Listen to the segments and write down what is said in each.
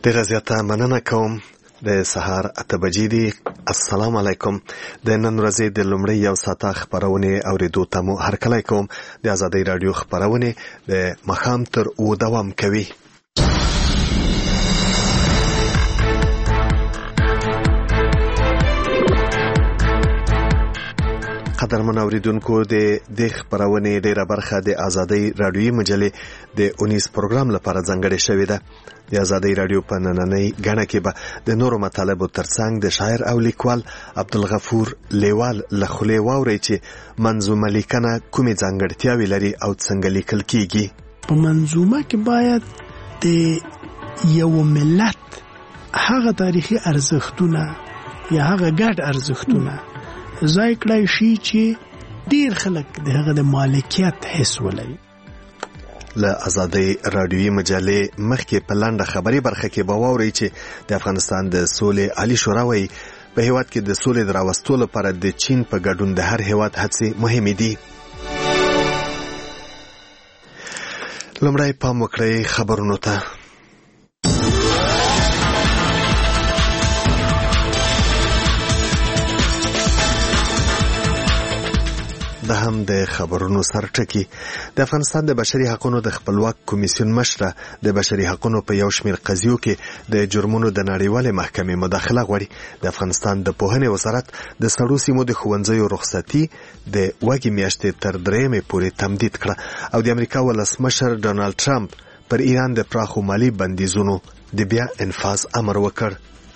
ډیره زیاته مننه کوم. د سهار 8 بجې دي. السلام علیکم. د نن ورځې د لومړۍ یو ساعته خبرونه اوریدو ته مو هرکلی کوم. د آزادۍ رادیو خبرونه د ماښام تر 9 دوام کوي. قدرمن اوریدونکو، د خبرونه ډیره برخه د آزادۍ رادیوي مجلې د 19 پروګرام لپاره ځانګړې شوې ده. د آزادۍ رادیو په نننۍ غاڼه کې به د نورو مطالبو ترڅنګ د شاعر او لیکوال عبدالغفور لیوال له خولې واورئ چې منظومه لیکنه کومې ځانګړتیاوې لري او څنګه لیکل کیږي. په منظومه کې باید د یو ملت هغه تاریخي ارزښتونه یا هغه ګډ ارزښتونه ځای کړای شي چې ډیر خلک د هغه د مالکیت حس ولري. له آزادۍ رادیوي مجلې مخکې په لنډه خبري برخه کې به واورئ چې د افغانستان د سولې عالی شورا وایي په هیواد کې د سولې د راوستلو لپاره د چین په ګډون د هر هیواد هڅې مهمې دي. لومړی پام وکړئ خبرونو ته. د هم د خبرونو سرټکی. د افغانستان د بشري حقوقو د خپلواک کمیسیون مشره د بشري حقوقو په یو شمېر قضیو کې د جرمونو د نړیوالې محکمې مداخله غواړي. د افغانستان د پوهنې وزارت د سړو سیمو د ښوونځیو رخصتي د وږي میاشتې تر 3 پورې تمدید کړه او د امریکا ولسمشر ډونالد ټرمپ پر ایران د پراخو مالی بندیزونو د بیا انفاذ امر وکړ.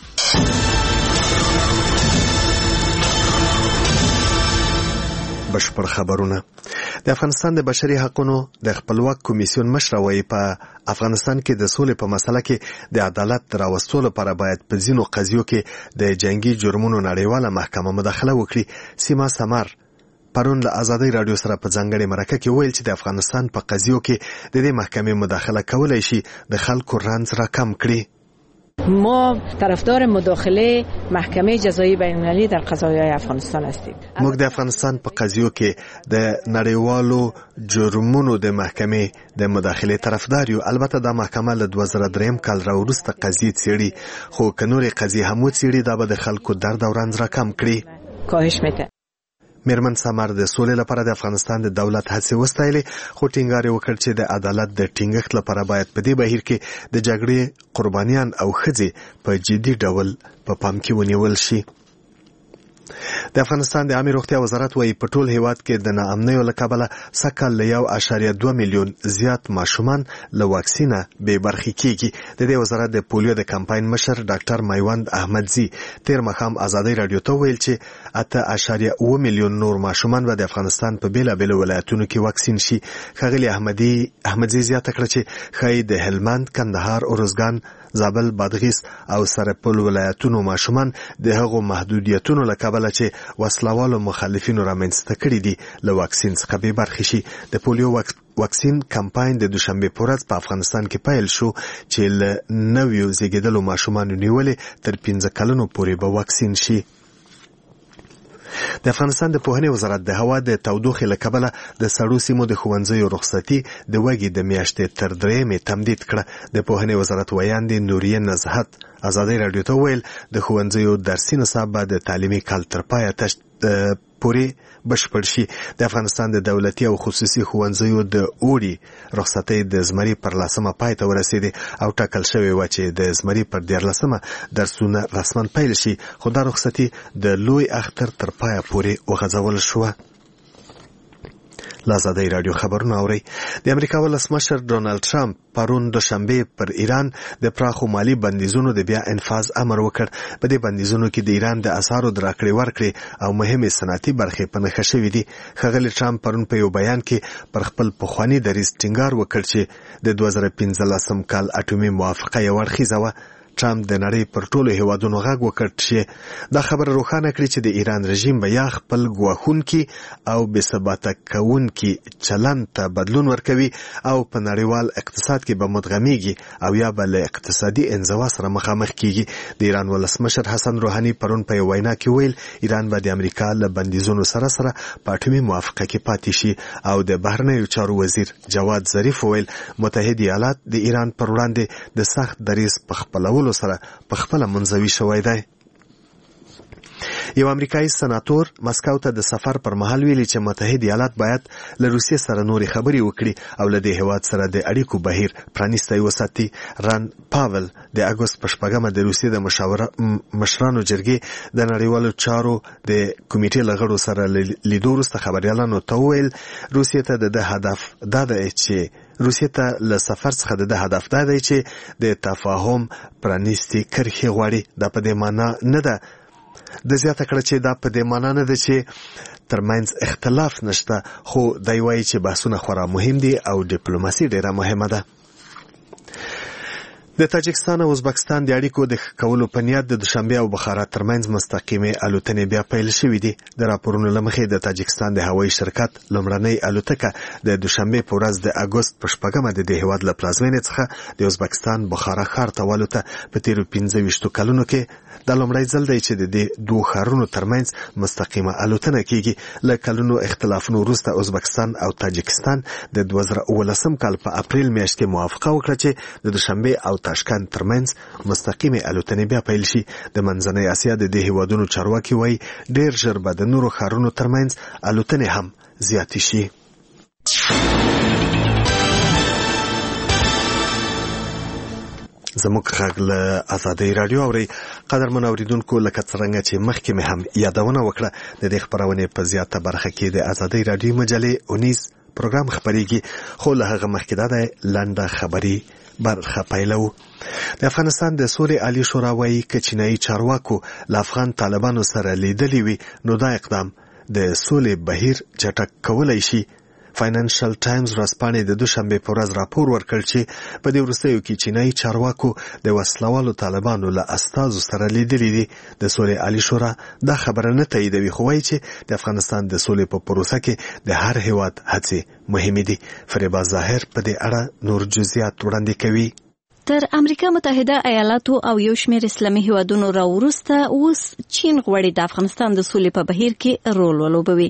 بشپړ خبرونه. د افغانستان د بشري حقوقو د خپلواک کمیسیون مشره وایي په افغانستان کې د سولې په مسله کې د عدالت راوستلو لپاره باید په ځینو قضیو کې د جنگي جرمونو نړیواله محکمه مداخله وکړي. سیما سمر پرون له آزادۍ رادیو سره په ځانګړې مرکه کې ویل چې د افغانستان په قضیو کې د دې محکمې مداخله کولای شي د خلکو رنځ راکم کړي. ما طرفدار مداخله محکمه جزایی بین‌المللی در قضایای افغانستان هستیم. موږ د افغانستان په قضیو کې د نړیوالو جرمونو د محکمې د مداخله طرفدار یو. البته دا محکمه له 2003 کال راوروسته قضیې څېړي، خو که نورې قضیې هم وڅېړي دا به د خلکو درد او رنځ راکم کړي. کاهش می‌کنه. میرمن سمر د سولې لپاره د افغانستان د دولت هڅې وستایلې، خو ټینګار وکړ چې د عدالت د ټینګښت لپاره باید په دې بهیر کې د جګړې قربانیان او ښځې په جدي ډول په پام کې ونیول شي. د افغانستان د عامه روغتیا وزارت وايي په ټول هیواد کې د ناامنیو له کبله سکهال له 1.2 میلیون زیات ماشومان له واکسینه بې برخې کیږي. د دې وزارت د پولیو د کمپاین مشر ډاکټر میوند احمدزي تیر ماښام آزادۍ رادیو ته ویل چې 8.7 میلیون نور ماشومان به د افغانستان په بیلابیلو ولایتونو کې واکسین شي. ښاغلي احمدزي زیاته کړه چې ښایي د هلمند، کندهار، اروزګان، زابل، بادغیس او سرپل ولایتونو ماشومان د هغو محدودیتونو له کبله چې وسلوالو مخالفینو رامنځته کړي دي له واکسین څخه بې برخې شي. د پولیو واکسین کمپاین د دوشنبه په ورځ په افغانستان کې پیل شو چې له نویو زیږیدلو ماشومانو نیولې تر 15 کلونو پورې به واکسین شي. د افغانستان د پوهنې وزارت د هوا د تودوخې له کبله د سړو سیمو د ښوونځیو رخصتي د وږي د میاشتې تر 3 تمدید کړه. د پوهنې وزارت ویاندې نوریه نزهت آزادۍ رادیو ته ویل د ښوونځیو درسي نصاب به د تعلیمي کال تر پایه پورې بشپړ شي. د افغانستان د دولتي او خصوصي ښوونځیو د اوړي رخصتۍ د زمري پر 10 پای ته ورسېدې او ټاکل شوې وه چې د زمري پر 14 درسونه رسما پیل شي، خو دا رخصتي د لوی اختر تر پایه پورې وغځول شوه. آزادۍ رادیو خبرونه اورئ. د امریکا ولسمشر ډونالد ټرمپ پرون دوشنبه پر ایران د پراخو مالی بندیزونو د بیا انفاذ امر وکړ. په دې بندیزونو کې د ایران د اسعارو د راکړې ورکړې او مهمې صنعتي برخې په نښه شوې دي. ښاغلي ټرمپ پرون په یو بیان کې پر خپل پخواني دریځ ټینګار وکړ چې د 2015 کال اټومي موافقه یو اړخیزه وه. ټرمپ د نړۍ پر ټولو هیوادونو غږ وکړ چې دا خبره روښانه کړي چې د ایران رژیم به یا خپل ګواښونکي او بې ثباته کوونکي چلند ته بدلون ورکوي او په نړیوال اقتصاد کې به مدغمیږي او یا به له اقتصادي انزوا سره مخامخ کیږي. د ایران ولسمشر حسن روحاني پرون په یو وینا کې ویل ایران به د امریکا له بندیزونو سره سره په اټومي موافقه کې پاتې شي او د بهرنیو چارو وزیر جواد ظریف ویل متحده ایالات د ایران پر وړاندې د سخت دریځ په خپلولو کولو سره په خپل منځوي شوی دی. یو امریکایي سناتور مسکو ته د سفر پر مهال ویلي چې متحد ایالات باید له روسیې سره نورې خبرې وکړي او له دې هیواد سره د اړیکو بهیر پرانیستی وساتي. ران پاول د اګوست په 4 د روسیې د مشرانو جرګې د نړیوالو چارو د کمیټې له غړو سره لیدو وروسته خبریالانو ته وویل روسیې ته د هدف دا دی چې روسیې ته له سفر څخه د هدف دا دی چې د تفاهم پرانیستي کرښې غواړي. دا په دې معنا نه ده د زیاته کړه چې دا په دې معنا نه ده چې ترمنځ اختلاف نشته، خو دی وایي چې بحثونه خورا مهم دي او ډیپلوماسي ډیره مهمه ده. د تاجکستان او ازبکستان د اړیکو د ښه کولو په نیت د دوشنبه او بخارا ترمنځ مستقیمه الوتنې بیا پیل شوې دي. د راپورونو له مخې د تاجکستان د هوایي شرکت لومړنۍ الوتکه د دوشنبه په ورځ د اګوست په 4 د هیواد له پلازمینې څخه د ازبکستان بخارا ښار ته والوته. په تیرو 15 کلونو کې دا لومړی ځل دی چې د دوه ښارونو ترمنځ مستقیمه الوتنه کیږي. له کلونو اختلافونو وروسته ازبکستان او تاجکستان د 2019 کال په اپریل میاشت کې موافقه وکړه چې د دوشنبه او تاشکند ترمنځ مستقیمه الوتنې بیا پیل شي. د منځنۍ اسیا د دې هیوادونو چارواکي وایي ډیر ژر به د نورو ښارونو ترمنځ الوتنې هم زیاتې شي. زموږ غږ له ازادۍ راډیو اوري. قدرمن اوریدونکو، لکه څرنګه چې مخکې مې هم یادونه وکړه د دې خبرونې په زیاته برخه کې د ازادۍ راډیو مجلې اونیز پروګرام خبرېږي، خو له هغه مخکې دا د لنډه خبري برخه پیلو. د افغانستان د سولې عالی شورا وایي که چینایي چارواکو له افغان طالبانو سره لیدلي وي نو دا اقدام د سولې بهیر چټک کولی شي. فاینانشل ټایمز ورځپاڼې د دوشنبه په ورځ راپور ورکړ چې په دې وروستیو کې چینایي چارواکو د وسلوالو طالبانو له استازو سره لیدلي دي. د سولې عالی شورا دا خبره نه تاییدوي، خو وایي چې د افغانستان د سولې په پروسه کې د هر هیواد هڅې مهمې دي. فریبا ظاهر په دې اړه نور جزئیات وړاندې کوي. تر امریکا متحده ایالاتو او یو شمېر اسلامي هیوادونو راوروسته اوس چین غواړي د افغانستان د سولې په بهیر کې رول ولوبوي.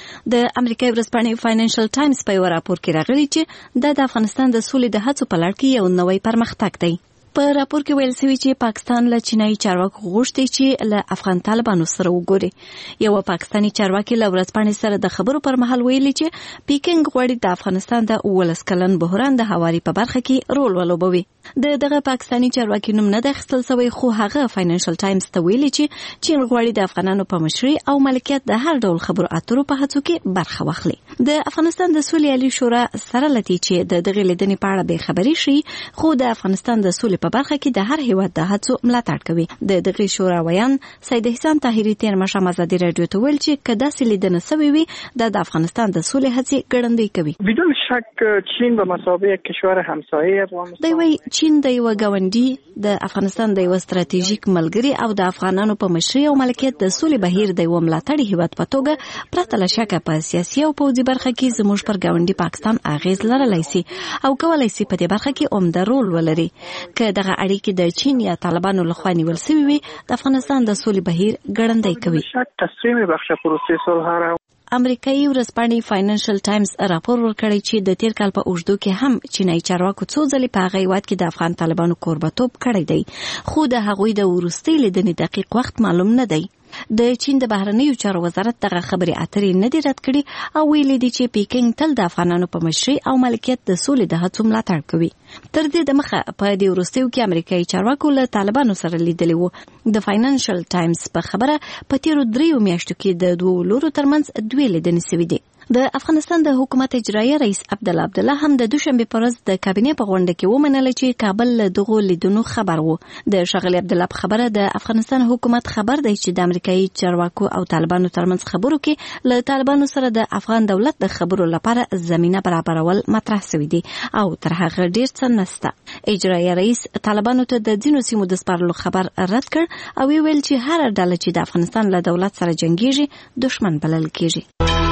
د امریکای ورځپاڼې فاینانشل ټایمز په یو راپور کې راغلي چې د افغانستان د سولې د هڅو په لړ کې یو نوی پرمختګ دی. په راپور کې ویل شوی چې پاکستان له چینایي چارواکو غوښتي چې له افغان طالبانو سره وګوري. یو پاکستاني چارواکي له ورځپاڼې سره د خبرو پر مهال ویلي چې پیکنګ غواړي د افغانستان د 19 کلن بحران د هواري په برخه کې رول ولوبوي. دغه پاکستاني چارواکي نوم نه د اخیستل شوی، خو هغه فاینانشل ټایمز ته ویلي چې چین غواړي د افغانانو په مشرۍ او ملکیت د هر ډول خبرو اترو په هڅو کې برخه واخلي. د افغانستان د سولې عالی شورا سره لتی چې د دغه لیدنې په اړه به خبري شي، خو د افغانستان د سولې په برخه کې د هر هیواد د هڅو ملاتړ کوي. د دغه شورا ویان سید احسان طاهری تیر مشام ازادي رادیو ته ویل چې کدا سلیدنه سوي وي د افغانستان د سولې هڅې ګړندۍ کوي. بدون شک چین به مثابه کشور همسایه افغانستان دی وی چین د یو غونډي د افغانستان د یو ستراتیژیک ملګری او د افغانانو په مشرۍ او ملکیت د سولې بهیر د یو ملاتړي هیواد په توګه پرته له شکه په سیاسي او پوځي برخه کې زموږ پر غونډي پاکستان اغیز لرلای شي او کولای شي په دې برخه کې عمده رول ولري. که دغه اړیکې د چین یا طالبانو لخوا نیول شوی وي د افغانستان د سولې بهیر ګړندۍ کوي. شک تصمیم بخش پروسې صلح امریکایي ورځپاڼې فاینانشل ټایمز راپور ورکړی چې د تیر کال په اوږدو کې هم چینایي چارواکو څو ځلې په هغه هیواد کې د افغان طالبانو کوربتوب کړی دی، خو د هغوی د وروستۍ لیدنې دقیق وخت معلوم نه دی. د چین د بهرنیو چارو وزارت دغه خبرې اترې نه دي رد کړي او ویلي دي چې پیکنګ تل د افغانانو په مشرۍ او ملکیت د سولې د هڅو ملاتړ کوي. تر دې د مخه په دې وروستیو کې امریکایي چارواکو له طالبانو سره لیدلي وو. د فاینانشل ټایمز په خبره په تیرو 3 میاشتو کې د دوه لورو ترمنځ 2 لیدنې شوې دي. د افغانستان د حکومت اجرایي رئیس عبدالله هم د دوشنبه په ورځ د کابینې په غونډه کې ومنله چې کابل له دغو لیدنو خبر وو. د ښاغلي عبدالله په خبره د افغانستان حکومت خبر دی چې د امریکایي چارواکو او طالبانو ترمنځ خبرو کې له طالبانو سره د افغان دولت د خبرو لپاره زمينه برابرول مطرح شوی دی او تر هغه ډیر څه نشته. اجرایي رئیس طالبانو ته د ځینو سیمو د سپارلو خبر رد کړ او ویل چې هر ډله چې د افغانستان له دولت سره جنگيږي دشمن بلل کیږي.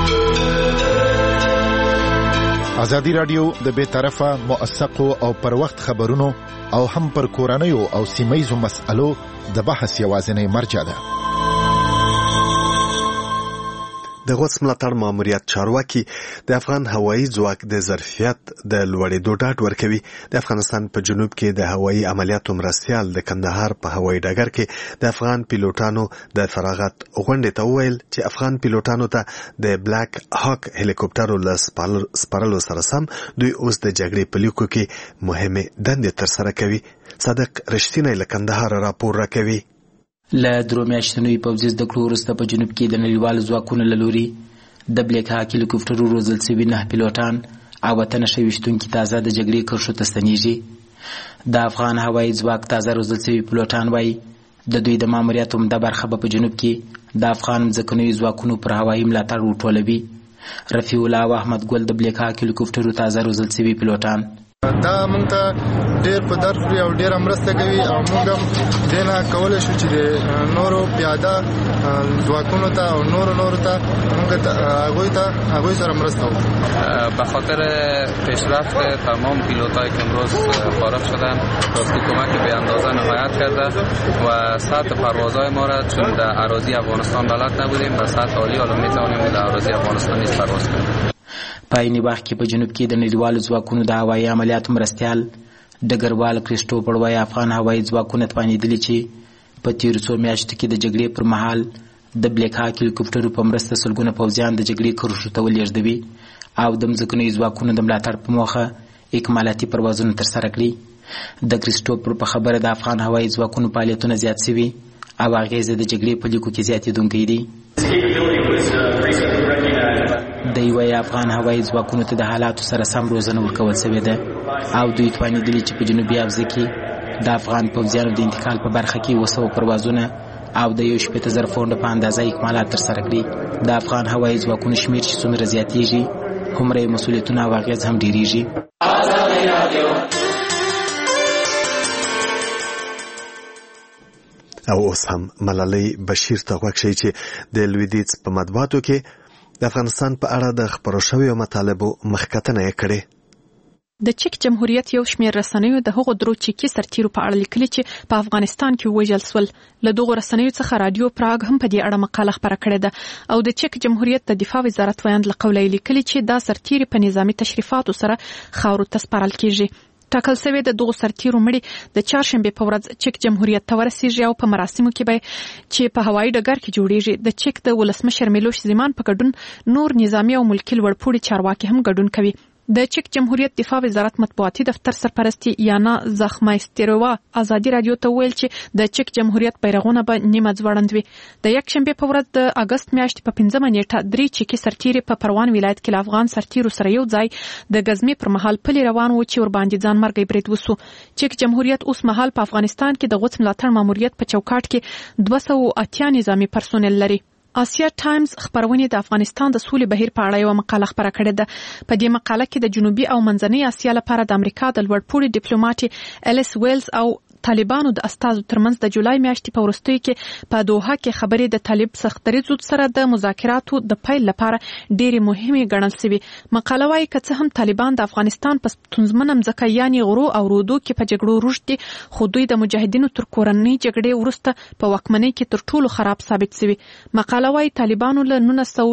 ازادي رادیو د بے طرفه موثقو او پر وخت خبرونو او هم پر کورنیو او سیمایزو مسألو د بحث یوازینی مرجع ده. د غوڅ ملاتړ ماموریت چارواکي د افغان هوایي ځواک د ظرفیت د لوړېدو ډاډ ورکوي. د افغانستان په جنوب کې د هوایي عملیاتو مرستیال د کندهار په هوایي ډګر کې د افغان پیلوټانو د فراغت غونډې ته وویل چې افغان پیلوټانو ته د بلیک هاک هلیکوپټرو له سپارلو سره سم دوی اوس د جګړې په لیکو کې مهمه دندې ترسره کوي. صادق رښتینی له کندهار راپور راکوي. له درو میاشتنوي پوځي زده کړو وروسته په جنوب کې د نړیوالو ځواکونو له لوري د بلیک هاک هلیکوپټرو روزل شوي 9 پیلوټان او وطن شویشتونکي تازه د جګړې کرښو ته ستنیږي. د افغان هوایي ځواک تازه روزل شوي پیلوټان وایي د دوی د ماموریت عمده برخه په جنوب کې د افغان ځمکنیو ځواکونو پر هوایي ملاتړ وټولوي. رفیع الله او احمد ګل د بلیک هاک هلیکوپټرو تازه روزل شوي پیلوټان دا موږ ته ډېر په درد خوري او ډېره مرسته کوي او موږ هم دې نه کولی شو چې د نورو پیاده ځواکونو ته او نورو ته موږ هغوی سره مرسته وکړو. به خاطر پیشرفت تمام پیلوتایی که امروز فارغ شدن راستی کمک به اندازه نهایت کرده و سطح پروازهای ما را چون در اراضی افغانستان بلد نبودیم به سطح عالی حالا میتوانیم در اراضی افغانستان نیز پرواز کنیم. په عیني وخت کې په جنوب کې د نړیوالو ځواکونو د هوایي عملیاتو مرستیال ډګروال کریسټوفر وایي افغان هوایي ځواکونه توانېدلي چې په تېرو څو میاشتو کې د جګړې پر مهال د بلیک هاک هلیکوپټرو په مرسته سلګونه پوځیان د جګړې کرښو ته ولېږدوي او د ځمکنیو ځواکونو د ملاتړ په موخه اکمالاتي پروازونه ترسره کړي. د کریسټوفر په خبره د افغان هوایي ځواکونو فعالیتونه زیات شوي او اغېزه د جګړې په لیکو کې زیاتېدونکی دي. د یوه افغان هوایي ځواکونو ته د حالاتو سره سم روزنه ورکول شوې ده او دوی توانېدلي چې په جنوبي حوزه کې د افغان پوځیانو د انتقال په برخه کې 200 پروازونه او د 1.5 پونډه په اندازه اکمالات ترسره کړي. د افغان هوایي ځواکونو شمېر چې څومره زیاتېږي هومره یې مسؤلیتونه او اغېز هم ډېرېږي. او اوس هم ملالۍ بشیر ته غوږ شئ چې د لویدیځ په مطبوعاتو کې د افغانستان په اړه د خپرو شویو مطالبو مخکتنه یې کړې. د چک جمهوریت یو شمېر رسنیو د هغو درو چیکي سرتیرو په اړه لیکلي چې په افغانستان کې ووژل سول. له دغو رسنیو څخه رادیو پراګ هم په دې اړه مقاله خپره کړې ده او د چک جمهوریت د دفاع وزارت ویاند له قوله یې لیکلي چې دا سرتیري په نظامي تشریفاتو سره خاورو ته سپارل کیږي. ټاکل شوی د دغو سرتیرو مړي د چهارشنبې په ورځ چک جمهوریت ته ورسیږي او په مراسمو کې به چې په هوایي ډګر کې جوړیږي د چک د ولسمشر میلوش زیمان په ګډون نور نظامی او ملکي لوړپوړي چارواکي هم ګډون کوي. د چک جمهوریت دفاع وزارت مطبوعاتي دفتر سرپرستی یانا زخمایستروا ازادي رادیو ته ویل چې د چک جمهوریت بیرغونه به نیمه ځوړند وي. د یکشنبې په ورځ د اگست میاشتې په 5 نیټه 3 چکی سرتیري په پروان ولایت کې له افغان سرتیرو سره یو ځای د غزنی پر مهال پلي روان و چې ور باندې ځان مرګ برید وسو. چک جمهوریت اوس مهال په افغانستان کې د غوڅ ملاتړ ماموریت په چوکاټ کې 280 نظامی پرسونل لري. آسیا ټایمز خبرونه د افغانستان د سولې بهیر په اړه یو مقاله خپره کړې ده. په دې مقاله کې د جنوبي او منځنۍ آسیا لپاره د امریکا د لوړپوړي ډیپلوماټ الیس ویلز او طالبانو د استازو ترمنځ د جولای میاشتې په وروستیو کې په دوحه کې خبرې د طالب سختدریځو سره د مذاکراتو د پیل لپاره ډېرې مهمې ګڼل شوې. مقاله وايي که څه هم طالبان د افغانستان په ستونزمنه مځکه یعنې غرو او رودو کې په جګړو روږدي دي خو دوی د مجاهدینو تر کورنۍ جګړې وروسته په واکمنۍ کې تر ټولو خراب ثابت شوي. مقاله وايي طالبانو له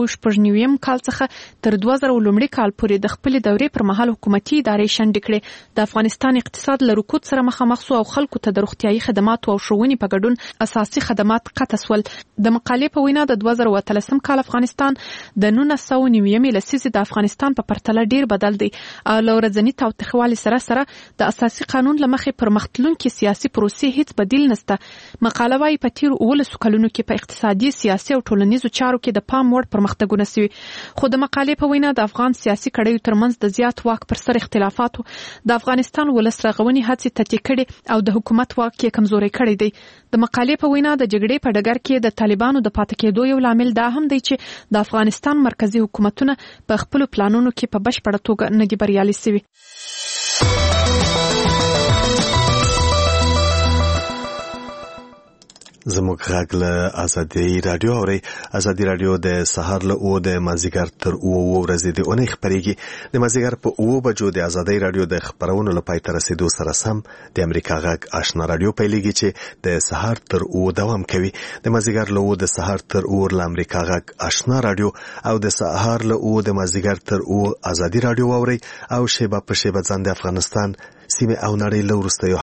1999 کال څخه تر 2000 لومړي کال پورې د خپلې دورې پر مهال حکومتي ادارې شنډې کړې. د افغانستان اقتصاد له رکود سره مخامخ شو او خلکو ته د روغتیايي خدماتو او ښوونې په ګډون اساسي خدمات قطع شول. د مقالې په وینا د 2013 کال افغانستان د 1990 لسیزې د افغانستان په پرتله ډیر بدل دی او له ورځني تاوتریخوالي سره سره د اساسي قانون له مخې پرمختلونکي سیاسي پروسې هیڅ بدیل نشته. مقاله وايي په تیر 19 کلونو کې په اقتصادي سیاسي او ټولنیزو چارو کې د پام وړ پرمختګونه شوي خو د مقالې په وینا د افغان سیاسي کړیو ترمنځ د زیات واک پر سر اختلافاتو د افغانستان ولس رغونې هڅې تتې کړي او د حکومت واک کې کمزوري کړی دی. د مقالې په وینا د جګړې په ډګر کې د طالبانو د پاتې کېدو یو لامل دا هم دی چې د افغانستان مرکزی حکومتونه په خپل پلانونو کې په بشپړه توګه نه دي بریالي شوي. زموږ غږ له ازادي رادیو اوري. ازادي رادیو د سهار له 9 د مازیګر تر 9 ورځې د اونۍ خبريږي. د مازیګر په 9 بجو د ازادي رادیو د خبرونو لپاره تر رسیدو سره سم د امریکا غږ آشنا رادیو پیلېږي چې د سهار تر 9 دوام کوي. د مازیګر له 9 د سهار تر 9 ل امریکا غږ آشنا رادیو او د سهار له 9 د مازیګر تر 9 ازادي رادیو اوري او شیبه په شیبه ځان د افغانستان سیمه او نړۍ له وروستیو